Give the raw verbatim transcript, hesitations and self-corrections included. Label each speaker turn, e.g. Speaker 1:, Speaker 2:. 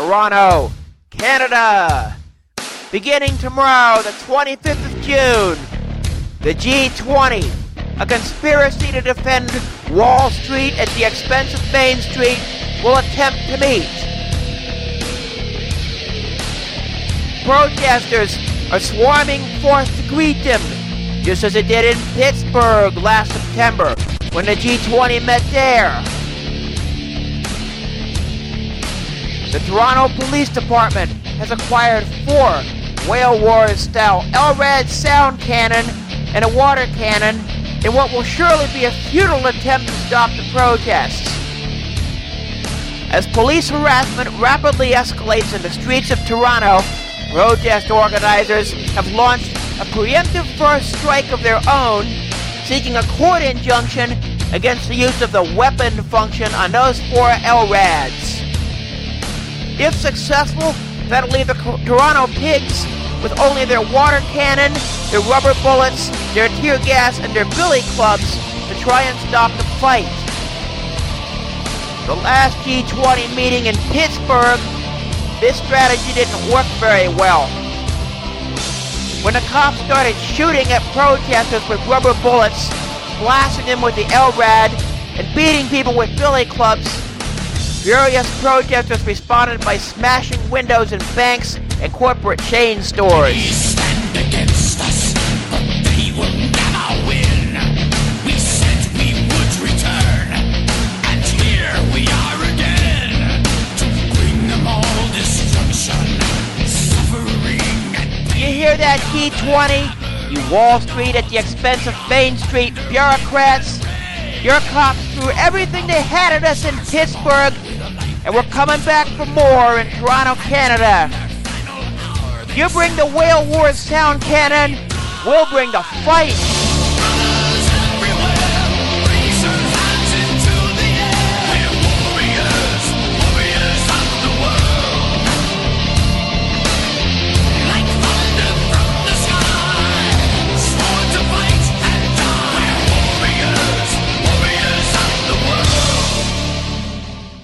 Speaker 1: Toronto, Canada. Beginning tomorrow, the twenty-fifth of June, the G twenty, a conspiracy to defend Wall Street at the expense of Main Street, will attempt to meet. Protesters are swarming forth to greet them, just as it did in Pittsburgh last September when the G twenty met there. The Toronto Police Department has acquired four Whale Wars-style L RAD sound cannon and a water cannon in what will surely be a futile attempt to stop the protests. As police harassment rapidly escalates in the streets of Toronto, protest organizers have launched a preemptive first strike of their own, seeking a court injunction against the use of the weapon function on those four L RADs. If successful, that'll leave the Toronto Pigs with only their water cannon, their rubber bullets, their tear gas, and their billy clubs to try and stop the fight. The last G twenty meeting in Pittsburgh, this strategy didn't work very well. When the cops started shooting at protesters with rubber bullets, blasting them with the L RAD, and beating people with billy clubs, furious protesters responded by smashing windows in banks and corporate chain stores.
Speaker 2: They stand against us, but they will never win. We said we would return, and here we are again, to bring them all destruction, suffering, and pain.
Speaker 1: You hear that, G twenty? You Wall Street at the expense of Main Street bureaucrats? Your cops threw everything they had at us in Pittsburgh, and we're coming back for more in Toronto, Canada. You bring the Whale Wars sound cannon, we'll bring the fight.